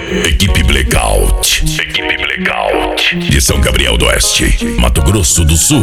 Equipe Blackout. Equipe Blackout. De São Gabriel do Oeste, Mato Grosso do Sul.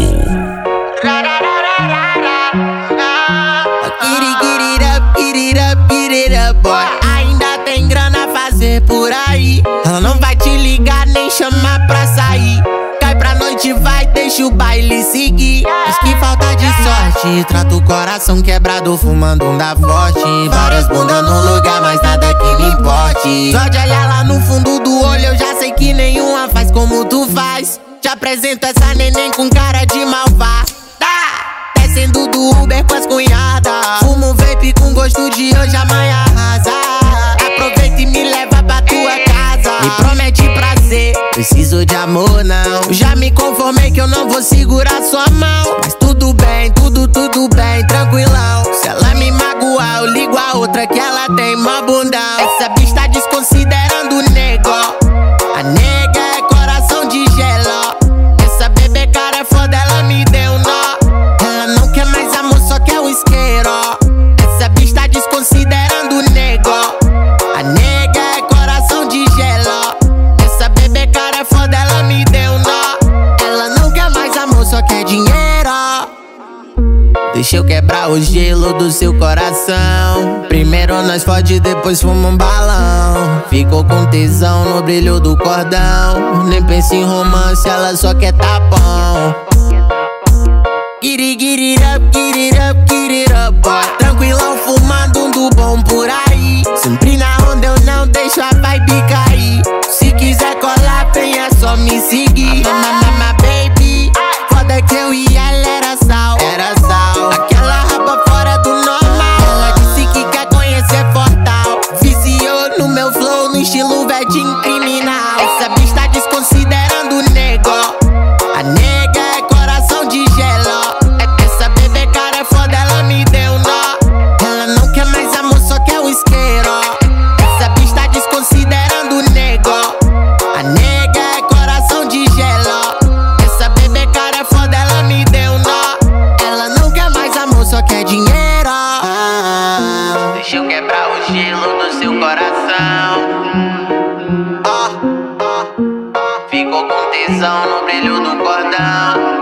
Get it up, boy. Ainda tem grana a fazer por aí. Ela não vai te ligar nem chamar pra sair. Cai pra noite, vai, deixa o baile seguir. Mas que falta de sorte. Trata o coração quebrado, fumando um da forte. Várias bundas no lugar, mas nada que me importe. Só de olhar lá no fundo do olho, eu já sei que nenhuma faz como tu faz. Te apresento essa neném com cara de malvada. Descendo do Uber com as cunhadas. Fumo um vape com gosto de hoje, amanhã arrasa. Aproveita e me leva pra tua casa. Me promete prazer, preciso de amor não. Já me conformei que eu não vou segurar sua mão. Mas tudo bem, tudo bem, tranquilão. Se ela me magoar, eu ligo a outra que ela tem mó bundão. Essa bicha tá desconsiderando o nego. A nega é coração de gelo. Essa bebê cara é foda, ela me deu nó. Ela não quer mais amor, só quer o isqueiro. Essa bicha tá desconsiderando o nego. A nega é coração de gelo. Essa bebê cara é foda, ela me deu nó. Ela não quer mais amor, só quer dinheiro. Deixa eu quebrar o gelo do seu coração. Primeiro nós fode, depois fuma um balão. Ficou com tesão no brilho do cordão. Nem pensa em romance, ela só quer tapão. Get it up, boy. Tranquilão, fumando um do bom por aí. Sempre na onda, eu não deixo a vibe cair. Se quiser colar, vem, é só me seguir. Mama, baby, foda que eu e ela era sal. Aquela raba fora do normal. Ela disse que quer conhecer Fortal. Viciou no meu flow, no estilo vedinho criminal. Essa bicha tá desconsiderando o nego. A nega é coração de gelo. Essa bebê cara é foda, ela me deu nó. Ela não quer mais amor, só quer o isqueiro. Essa bicha tá desconsiderando o nego. A nega é coração de gelo. Essa bebê cara é foda, ela me deu nó. Ela não quer mais amor, só quer dinheiro. Deixa eu quebrar o gelo do seu coração. Ficou com tesão no brilho do cordão.